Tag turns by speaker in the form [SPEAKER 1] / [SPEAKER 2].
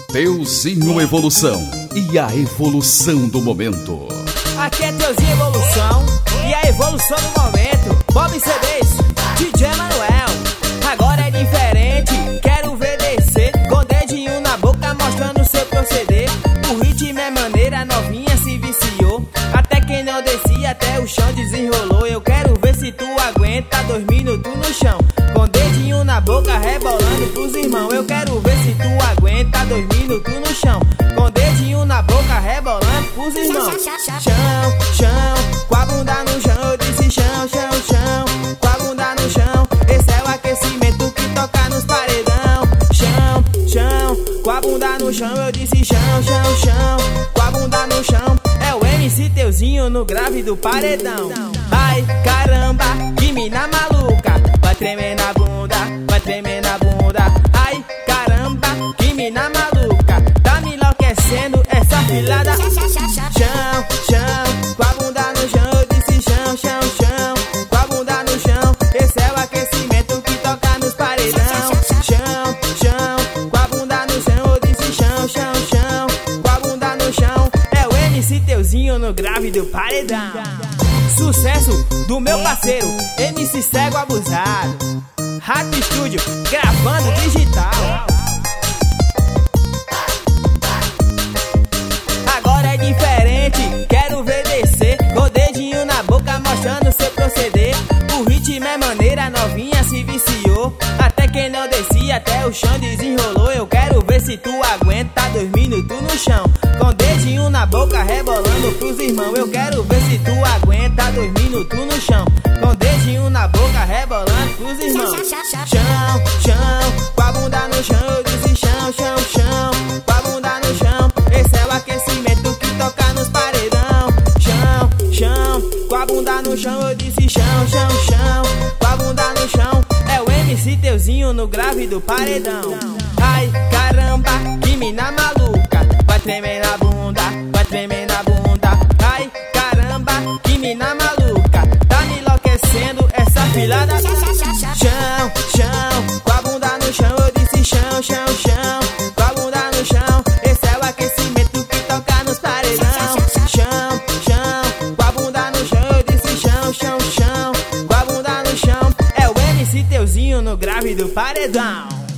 [SPEAKER 1] Teuzinho Evolução e a evolução do momento.
[SPEAKER 2] Aqui é Teuzinho Evolução e a evolução do momento. Bob CDs, DJ Manuel. Agora é diferente, quero ver descer com dedinho na boca mostrando seu proceder. O ritmo é maneira, novinha se viciou. Até quem não descia, até o chão desenrolou. Eu quero ver se tu aguenta 2 minutos no chão, com dedinho na boca rebolando pros irmãos. Eu quero ver se tu aguenta 2 minutos no chão, com dedinho na boca rebolando pros irmãos. Chão, chão, com a bunda no chão. Eu disse chão, chão, chão, com a bunda no chão. Esse é o aquecimento que toca nos paredão. Chão, chão, com a bunda no chão. Eu disse chão, chão, chão, com a bunda no chão. É o MC Teuzinho no grave do paredão. Ai, caramba, que mina maluca, vai tremer na bunda, vai tremer na bunda. Ai, caramba, que mina maluca, tá me enlouquecendo essa filada. Chão, chão, com a bunda no chão. Eu disse chão, chão, chão, com a bunda no chão. Esse é o aquecimento que toca nos paredão. Chão, chão, com a bunda no chão. Eu disse chão, chão, chão, com a bunda no chão. É o MC Teuzinho no grave do paredão. Sucesso do meu parceiro MC Cego Abusado, Rato Studio, gravando digital. Agora é diferente, quero ver descer com o dedinho na boca mostrando seu proceder. O ritmo é maneira, novinha se viciou. Até quem não descia, até o chão desenrolou. Eu quero ver se tu aguenta 2 minutos no chão, com o dedinho na boca rebolando pros irmãos. Eu quero ver se tu aguenta 2 minutos no chão, com o dedinho na boca rebolando pros irmãos. Chão, chão, com a bunda no chão. Eu disse chão, chão, chão, com a bunda no chão. Esse é o aquecimento que toca nos paredão. Chão, chão, com a bunda no chão. Eu disse chão, chão, chão, com a bunda no chão. É o MC Teuzinho no grave do paredão. Ai, caramba, que mina maluca, vai tremer na bunda, vai tremer na bunda. Ai, caramba, que mina maluca, tá me enlouquecendo essa filada. Chão, chão, com a bunda no chão. Eu disse chão, chão, chão, com a bunda no chão. Esse é o aquecimento que toca nos paredão. Chão, chão, com a bunda no chão. Eu disse chão, chão, chão, com a bunda no chão. É o MC Teuzinho no grave do paredão.